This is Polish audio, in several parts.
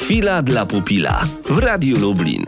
Chwila dla pupila w Radiu Lublin.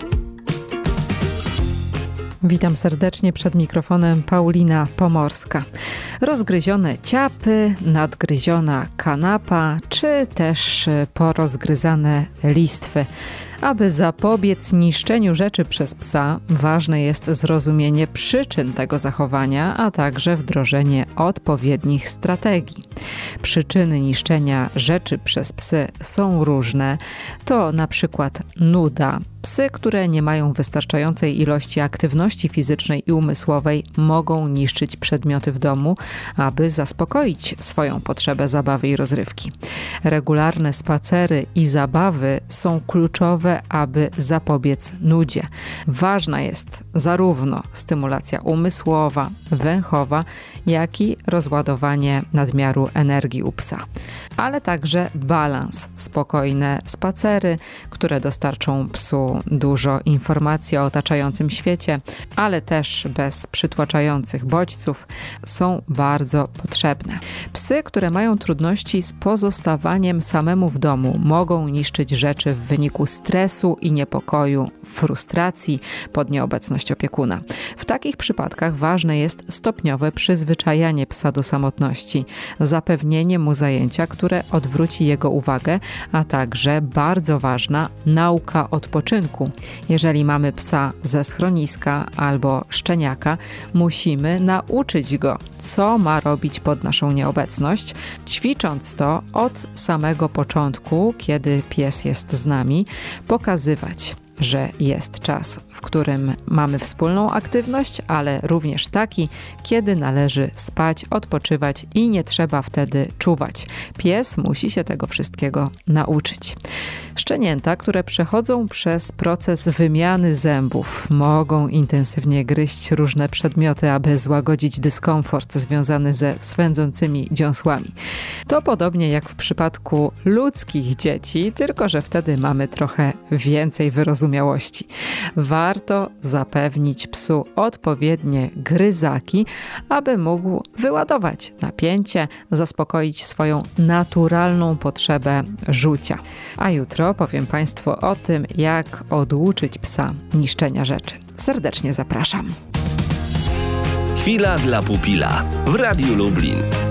Witam serdecznie, przed mikrofonem Paulina Pomorska. Rozgryzione ciapy, nadgryziona kanapa, czy też porozgryzane listwy. Aby zapobiec niszczeniu rzeczy przez psa, ważne jest zrozumienie przyczyn tego zachowania, a także wdrożenie odpowiednich strategii. Przyczyny niszczenia rzeczy przez psy są różne. To na przykład nuda. Psy, które nie mają wystarczającej ilości aktywności fizycznej i umysłowej, mogą niszczyć przedmioty w domu, aby zaspokoić swoją potrzebę zabawy i rozrywki. Regularne spacery i zabawy są kluczowe, aby zapobiec nudzie. Ważna jest zarówno stymulacja umysłowa, węchowa, jak i rozładowanie nadmiaru energii u psa. Ale także balans, spokojne spacery, które dostarczą psu dużo informacji o otaczającym świecie, ale też bez przytłaczających bodźców, są bardzo potrzebne. Psy, które mają trudności z pozostawaniem samemu w domu, mogą niszczyć rzeczy w wyniku stresu i niepokoju, frustracji pod nieobecność opiekuna. W takich przypadkach ważne jest stopniowe przyzwyczajanie psa do samotności, zapewnienie mu zajęcia, które odwróci jego uwagę, a także bardzo ważna nauka odpoczynku. Jeżeli mamy psa ze schroniska albo szczeniaka, musimy nauczyć go, co ma robić pod naszą nieobecność, ćwicząc to od samego początku, kiedy pies jest z nami, pokazywać, że jest czas, w którym mamy wspólną aktywność, ale również taki, kiedy należy spać, odpoczywać i nie trzeba wtedy czuwać. Pies musi się tego wszystkiego nauczyć. Szczenięta, które przechodzą przez proces wymiany zębów, mogą intensywnie gryźć różne przedmioty, aby złagodzić dyskomfort związany ze swędzącymi dziąsłami. To podobnie jak w przypadku ludzkich dzieci, tylko że wtedy mamy trochę więcej wyrozumiałości. Warto zapewnić psu odpowiednie gryzaki, aby mógł wyładować napięcie, zaspokoić swoją naturalną potrzebę rzucia. A jutro powiem Państwu o tym, jak oduczyć psa niszczenia rzeczy. Serdecznie zapraszam. Chwila dla pupila w Radiu Lublin.